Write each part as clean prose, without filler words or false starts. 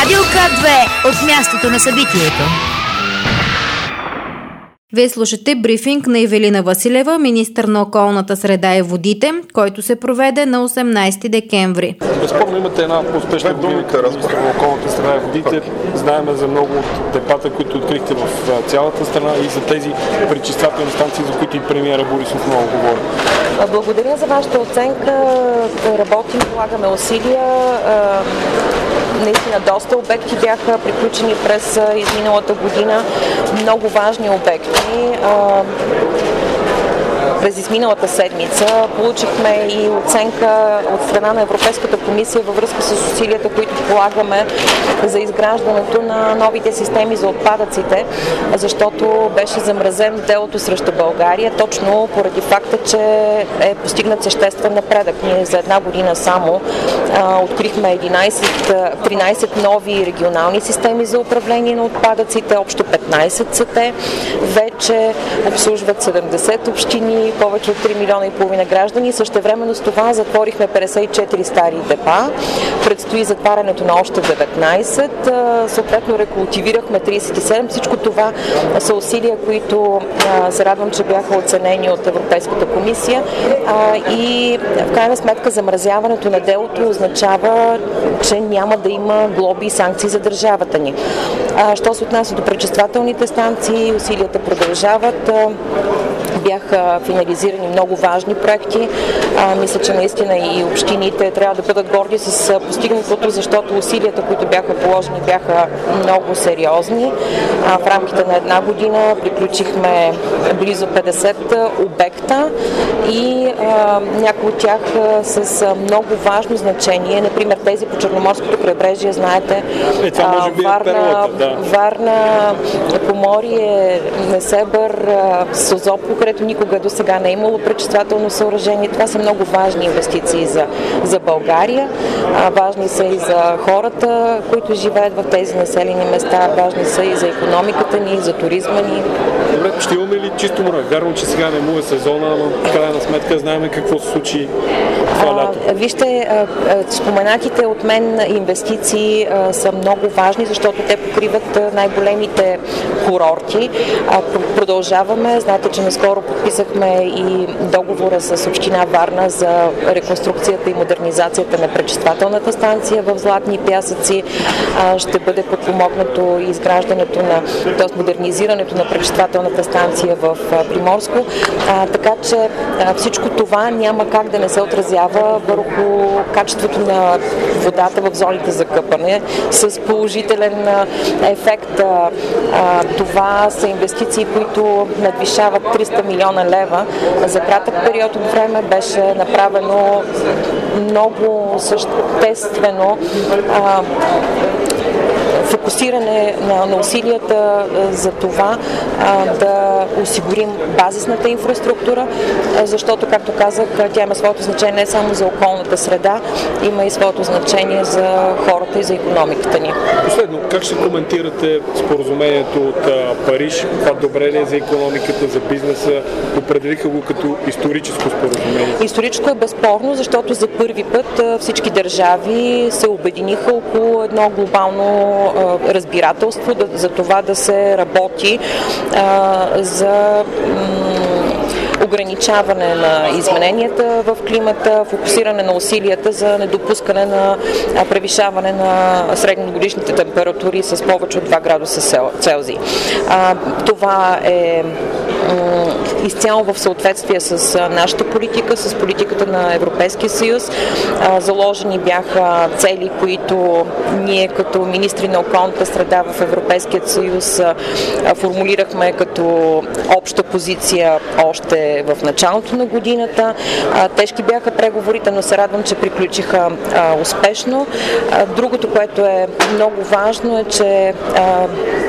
Радио К2 от мястото на събитието. Вие слушате брифинг на Ивелина Василева, министър на околната среда и водите, който се проведе на 18 декември. Безспорно имате една успешна година като министър на околната среда и водите. Знаем за много от депата, които открихте в цялата страна и за тези пречиствателни станции, за които и премиера Борисов много говори. Благодаря за вашата оценка. Работим, полагаме усилия. Наистина доста обекти бяха приключени през изминалата година. Много важни обекти. През изминалата седмица получихме и оценка от страна на Европейската комисия във връзка с усилията, които полагаме за изграждането на новите системи за отпадъците, защото беше замразено делото срещу България, точно поради факта, че е постигнат съществен напредък. Ние за една година само открихме 13 нови регионални системи за управление на отпадъците, общо 15 са те. Вече обслужват 70 общини, повече от 3 милиона и половина граждани. Същевременно с това затворихме 54 стари депа. Предстои затварянето на още 19. Съответно рекултивирахме 37. Всичко това са усилия, които се радвам, че бяха оценени от Европейската комисия. И в крайна сметка замразяването на делото означава, че няма да има глоби и санкции за държавата ни. Що се отнася до пречиствателните станции, усилията продължават. Бяха финализирани много важни проекти. Мисля, че наистина и общините трябва да бъдат горди с постигнатото, защото усилията, които бяха положени, бяха много сериозни. В рамките на една година приключихме близо 50 обекта и някои от тях с много важно значение. Например, тези по Черноморското крайбрежие, знаете, Варна, Поморие, Несебър, Созопол, където никога до сега не е имало пречиствателно съоръжение. Това са много важни инвестиции за България. Важни са и за хората, които живеят в тези населени места. Важни са и за икономиката ни, за туризма ни. Добре, ще имаме ли чисто море? Вярно, че сега не му е сезона, но в крайна сметка знаем какво се случи това лято. Вижте, споменатите от мен инвестиции са много важни, защото те покриват най-големите курорти. Продължаваме. Знаете, че наскоро подписахме и договора с община Варна за реконструкцията и модернизацията на пречиствателната станция в Златни пясъци. Ще бъде подпомогнато и изграждането т.е. модернизирането на пречиствателната станция в Приморско. Така че всичко това няма как да не се отразява върху качеството на водата в зоните за къпане с положителен ефект. Това са инвестиции, които надвишават 300 милиона лева. За кратък период от време беше направено много съществено фокусиране на усилията за това да осигурим базисната инфраструктура, защото, както казах, тя има своето значение не само за околната среда, има и своето значение за хората и за икономиката ни. Последно, как ще коментирате споразумението от Париж? Това добре ли е за икономиката, за бизнеса? Определиха го като историческо споразумение. Историческо е безспорно, защото за първи път всички държави се обединиха около едно глобално разбирателство за това да се работи за ограничаване на измененията в климата, фокусиране на усилията за недопускане на превишаване на средногодишните температури с повече от 2 градуса Целзий. Това е изцяло в съответствие с нашата политика, с политиката на Европейския съюз. Заложени бяха цели, които ние като министри на околната среда в Европейския съюз формулирахме като обща позиция още в началото на годината. Тежки бяха преговорите, но се радвам, че приключиха успешно. Другото, което е много важно, е, че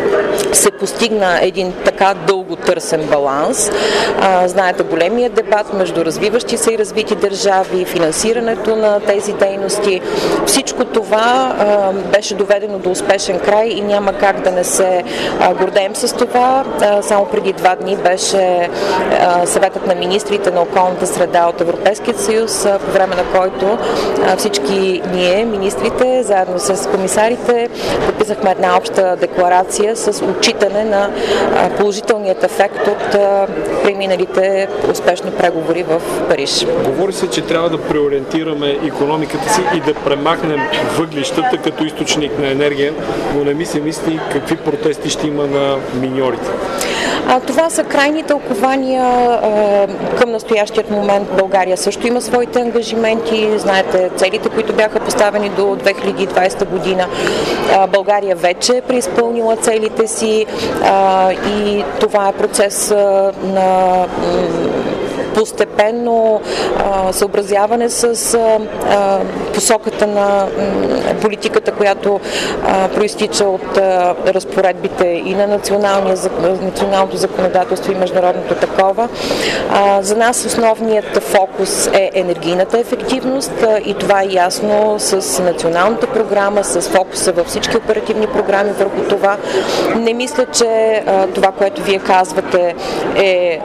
се постигна един така дълго търсен баланс. Знаете, големия дебат между развиващи се и развити държави, финансирането на тези дейности. Всичко това беше доведено до успешен край и няма как да не се гордеем с това. Само преди 2 дни беше съветът на министрите на околната среда от Европейския съюз, по време на който всички ние, министрите, заедно с комисарите, подписахме една обща декларация с отчитане на положителният ефект от преминалите успешни преговори в Париж. Говори се, че трябва да преориентираме икономиката си и да премахнем въглищата като източник на енергия, но не ми се мисли какви протести ще има на миньорите. Това са крайни тълкования. Към настоящият момент България също има своите ангажименти. Знаете, целите, които бяха поставени до 2020 година. България вече е преизпълнила целите си и това е процес на постепенно съобразяване с посоката на политиката, която проистича от разпоредбите и на националното законодателство и международното такова. За нас основният фокус е енергийната ефективност и това е ясно с националната програма, с фокуса във всички оперативни програми върху това. Не мисля, че това, което вие казвате, е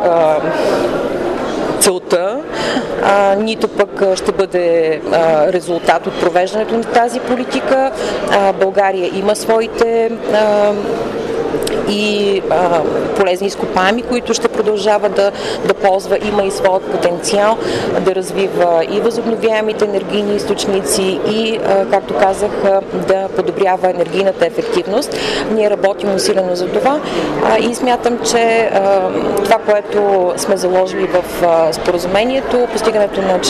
целта, нито пък ще бъде резултат от провеждането на тази политика. България има своите и полезни изкопаеми, които ще продължава да ползва, има и своят потенциал да развива и възобновяемите енергийни източници и, както казах, да подобрява енергийната ефективност. Ние работим усилено за това и смятам, че това, което сме заложили в споразумението, постигането на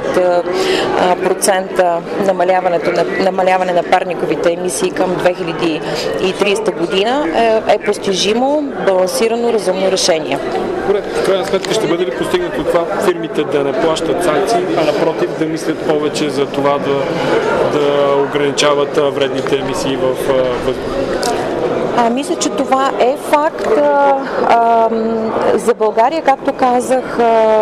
40% намаляване на парниковите емисии към 2030 година е постижимо, балансирано, разумно решение. Добре, в крайна сметка ще бъде ли постигнато това фирмите да не плащат санкции, а напротив да мислят повече за това да ограничават вредните емисии в въздуха? Мисля, че това е факт. За България, както казах,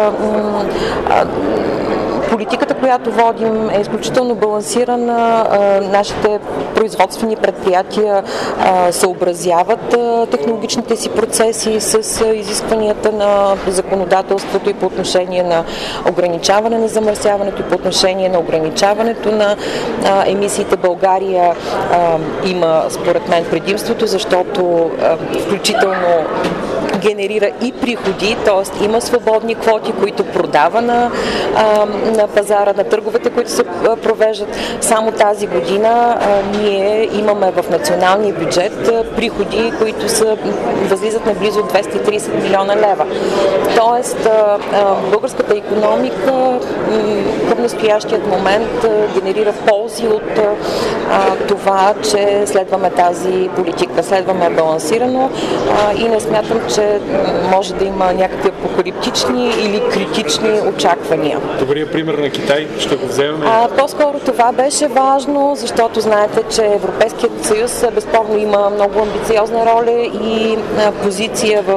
политиката, която водим, е изключително балансирана. Нашите производствени предприятия съобразяват технологичните си процеси с изискванията на законодателството и по отношение на ограничаване на замърсяването и по отношение на ограничаването на емисиите. България има, според мен, предимството, защото включително генерира и приходи, т.е. има свободни квоти, които продава на пазара, на търговете, които се провеждат. Само тази година ние имаме в националния бюджет приходи, които възлизат на близо 230 милиона лева. Тоест, българската икономика към настоящият момент генерира ползи от това, че следваме тази политика. Следваме балансирано и не смятам, че може да има някакви апокалиптични или критични очаквания. Добрият пример на Китай, ще го вземем? По-скоро това беше важно, защото знаете, че Европейският съюз безспорно има много амбициозна роля и позиция в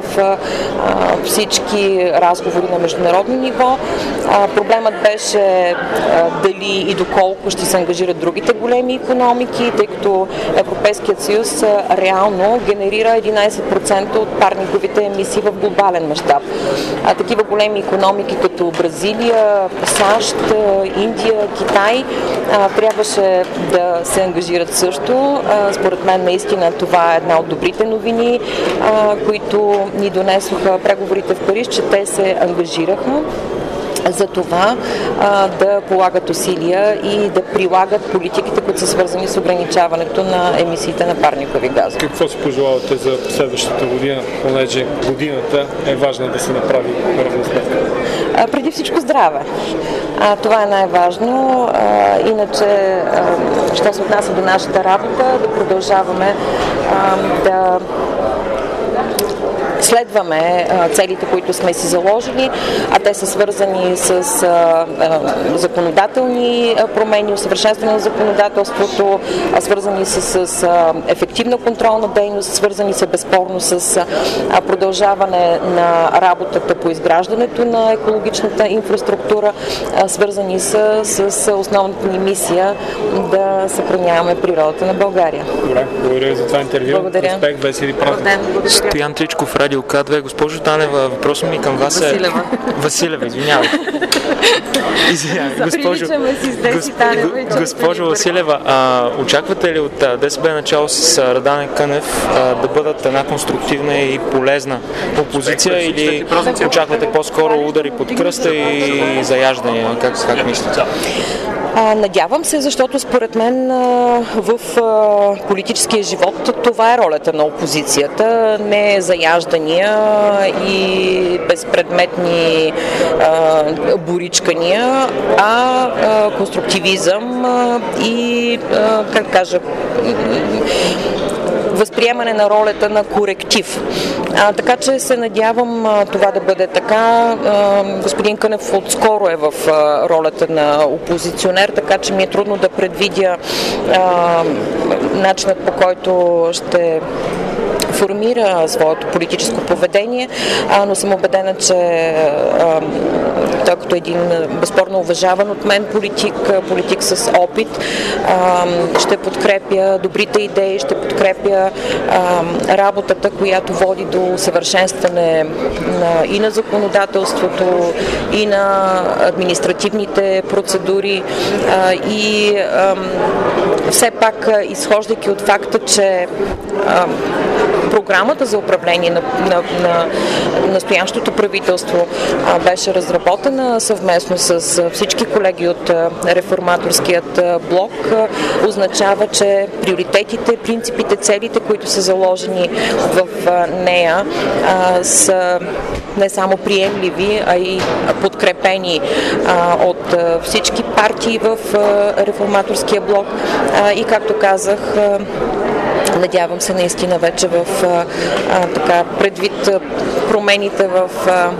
всички разговори на международно ниво. Проблемът беше дали и доколко ще се ангажират другите големи икономики, тъй като Европейският съюз реално генерира 11% от парниковите емисии в глобален мащаб. Такива големи икономики като Бразилия, САЩ, Индия, Китай трябваше да се ангажират също. Според мен наистина това е една от добрите новини, които ни донесоха преговорите в Париж, че те се ангажираха за това да полагат усилия и да прилагат политиките, които са свързани с ограничаването на емисиите на парникови газове. Какво си пожелавате за следващата година, понеже годината е важна да се направи равносметка? Преди всичко здраве. Това е най-важно. Иначе, що се отнася до нашата работа, да продължаваме да следваме целите, които сме си заложили, а те са свързани с законодателни промени, усъвършенстване на законодателството, свързани с ефективна контролна дейност, свързани са безспорно с продължаване на работата по изграждането на екологичната инфраструктура, свързани са с основната ни мисия да съхраняваме природата на България. Добре, благодаря за това интервю. Благодаря. Успех, весели празници. Стоян Тричков, Радио К2. Госпожо Танева, въпросът ми към вас е... Василева, извинявайте. Госпожо Василева, очаквате ли от ДСБ начало с Радан Кънев да бъдат една конструктивна и полезна опозиция или очаквате по-скоро удари под кръста и заяждания? Как мислите? Надявам се, защото според мен в политическия живот това е ролята на опозицията. Не заяждания и безпредметни боричкания, а конструктивизъм и, как кажа, възприемане на ролята на коректив. Така че се надявам това да бъде така. Господин Кънев отскоро е в ролята на опозиционер, така че ми е трудно да предвидя начинът, по който ще формира своето политическо поведение, но съм убедена, че той като един безспорно уважаван от мен политик с опит, ще подкрепя добрите идеи, ще подкрепя работата, която води до усъвършенстване и на законодателството, и на административните процедури и все пак, изхождайки от факта, че програмата за управление на настоящото правителство беше разработена съвместно с всички колеги от реформаторският блок, означава, че приоритетите, принципите, целите, които са заложени в нея, са не само приемливи, а и подкрепени от всички партии в реформаторския блок и, както казах, надявам се наистина вече в така предвид промените в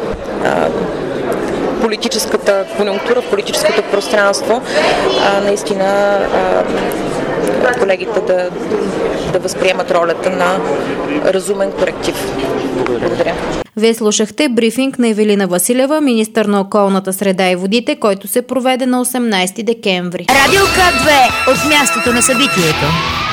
политическата конюнктура, в политическото пространство, наистина колегите да възприемат ролята на разумен коректив. Благодаря. Вие слушахте брифинг на Ивелина Василева, министър на околната среда и водите, който се проведе на 18 декември. Радио К2 от мястото на събитието.